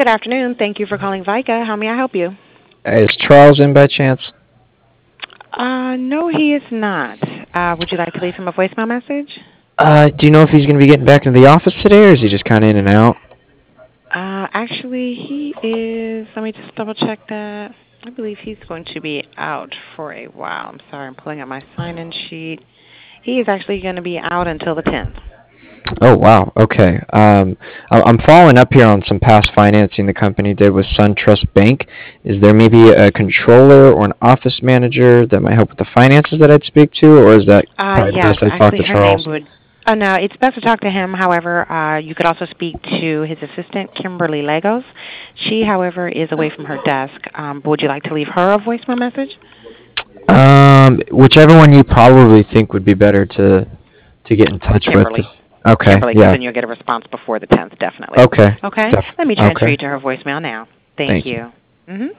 Good afternoon. Thank you for calling Vica. How may I help you? Is Charles in by chance? No, he is not. Would you like to leave him a voicemail message? Do you know if he's going to be getting back into the office today, or is he just kind of in and out? Actually, he is. Let me just double check that. I believe he's going to be out for a while. I'm sorry, I'm pulling up my sign-in sheet. He is actually going to be out until the 10th. Oh, wow. Okay. I'm following up here on some past financing the company did with SunTrust Bank. Is there maybe a controller or an office manager that might help with the finances that I'd speak to, or is that probably Yes, best I talk actually, to her name Charles? would. Oh no, it's best to talk to him. However, you could also speak to his assistant, Kimberly Legos. She, however, is away from her desk. Would you like to leave her a voicemail message? Whichever one you probably think would be better to get in touch with. Kimberly. Okay. Kimberly, because Yeah. then you'll get a response before the 10th, definitely. Okay. Okay? Let me transfer Okay. you to her voicemail now. Thank Thank you. you. Mm-hmm.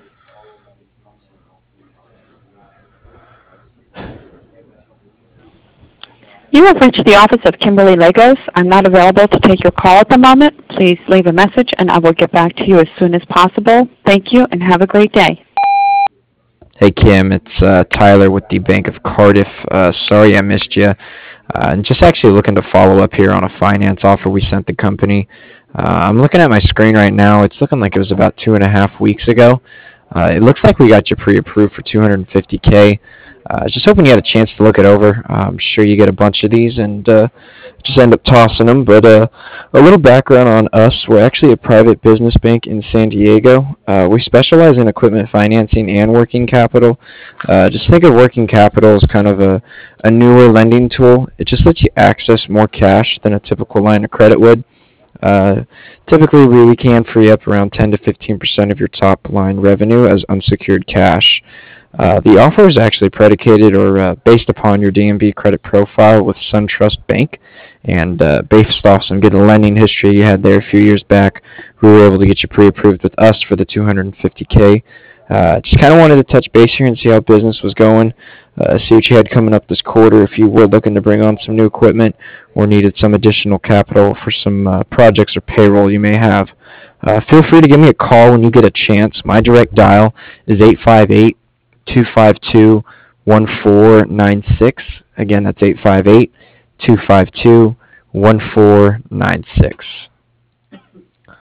You have reached the office of Kimberly Lagos. I'm not available to take your call at the moment. Please leave a message and I will get back to you as soon as possible. Thank you and have a great day. Hey Kim, it's Tyler with the Bank of Cardiff. Sorry I missed you. Just actually looking to follow up here on a finance offer we sent the company. I'm looking at my screen right now. It's looking like it was about 2.5 weeks ago. It looks like we got you pre-approved for 250K. Just hoping you had a chance to look it over. I'm sure you get a bunch of these and just end up tossing them. But a little background on us: we're actually a private business bank in San Diego. We specialize in equipment financing and working capital. Just think of working capital as kind of a newer lending tool. It just lets you access more cash than a typical line of credit would. Uh, Typically, we can free up around 10 to 15% of your top line revenue as unsecured cash. The offer is actually predicated or based upon your DMB credit profile with SunTrust Bank, and based off some good lending history you had there a few years back, we were able to get you pre-approved with us for the 250K. Just kind of wanted to touch base here and see how business was going, see what you had coming up this quarter if you were looking to bring on some new equipment or needed some additional capital for some projects or payroll you may have. Feel free to give me a call when you get a chance. My direct dial is 858 252 1496. Again, that's 858 252 1496.